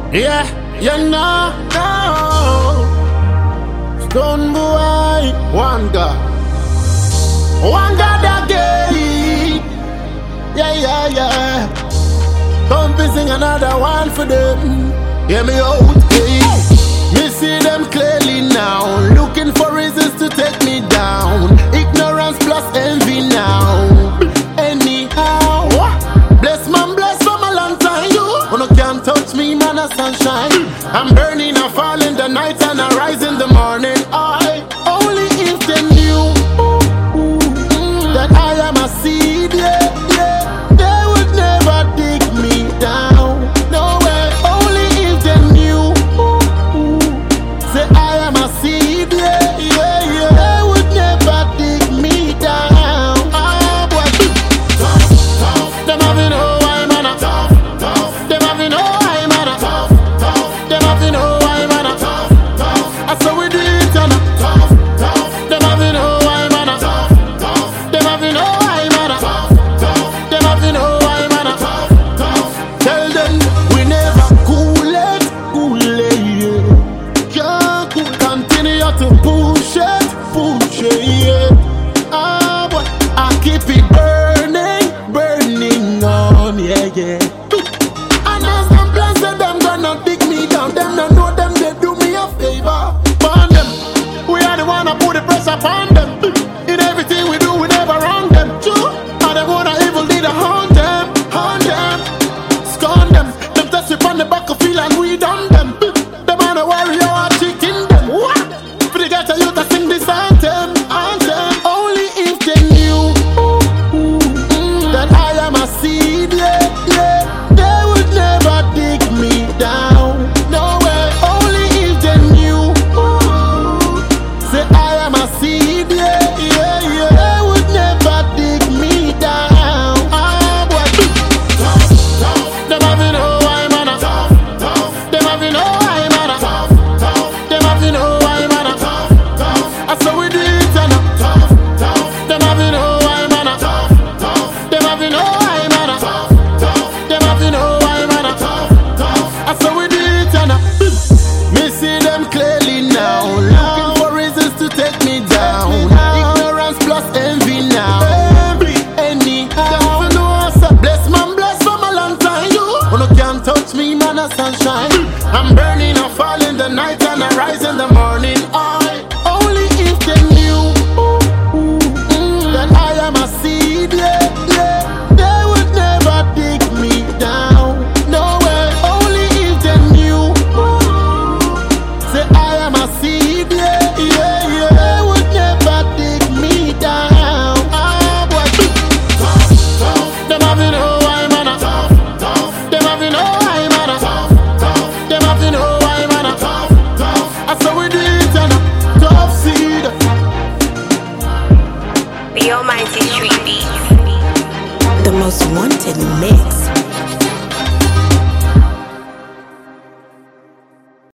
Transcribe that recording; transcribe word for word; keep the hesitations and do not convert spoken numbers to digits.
Yeah, you know, no. Stone boy, one God, one God again. Yeah, yeah, yeah. Come be sing another one for them. Hear me out, hey. Me see them clearly now, looking for reasons to take me down. Ignorance plus envy now. Anyhow, bless man, bless from a long time. You, oh, no can't touch me, man, a sunshine. I'm burning, I fall in the night and I rise in the morning. I only if they knew that I am a seed, yeah, yeah. They would never dig me down. No way. Only if they knew, say I am a seed, yeah, yeah, yeah. They would never dig me down. Ah, boy. Tough, tough. Them have you know I'm on a tough, tough. Them have you know I'm on a tough, tough. Them have you know I'm on a tough, tough. I saw we do it on a tough, tough. Them have you know I'm on a tough, tough. Them have you know I'm on a tough, tough. Them have you know I'm on a tough, tough. Tell them we never cool it, cool it, yeah. Can't cool, continue to push it, push it, yeah. Ah, boy, I keep it burning, burning on, yeah, yeah. And as them plans that them gonna dig me down, them don't know them, they do me a favor. Burn them, we are the one that put the pressure upon them. In everything we do, we never wrong them. True, and they wanna evil lead to haunt them, haunt them, scorn them. Them touch it on the back of feel and we done them. Them on a warrior or chicken them. What? For the ghetto youth to sing this anthem, anthem. Only if they knew that I am a seed, yeah, yeah. They would never dig me down. No way. Only if they knew, say I am a seed, yeah, yeah, yeah. They would never dig me down. Ah, boy. Tough, tough. Them have you know I'm on a tough, tough. Them have you know I'm on a tough, tough. Them have you know I'm on a tough, tough. I saw we do it on a tough, tough. Them have you know I'm on a tough, tough. Them have you know I'm on a tough, tough. Them have you know I'm on a tough, tough. I saw we do it on a. Me see them clearly now, looking for reasons to take me down. Ignorance plus envy now. Envy, anyhow. Bless man, bless from a long time. You, oh, no can't touch me, man, a sunshine. I'm burning, I fall in the night and I rise in the morning. I only if they knew that I am a seed, yeah, yeah. They would never dig me down. No way. Only if they knew, say I am a seed, yeah, yeah, yeah. They would never dig me down. Ah, boy. Tough, tough. Them have you know I'm on a tough, tough. Them have you know I'm on a tough, tough. Them have you know I'm on a tough, tough. I saw we do it on a tough seed. The Almighty Street Beats. The most wanted mix.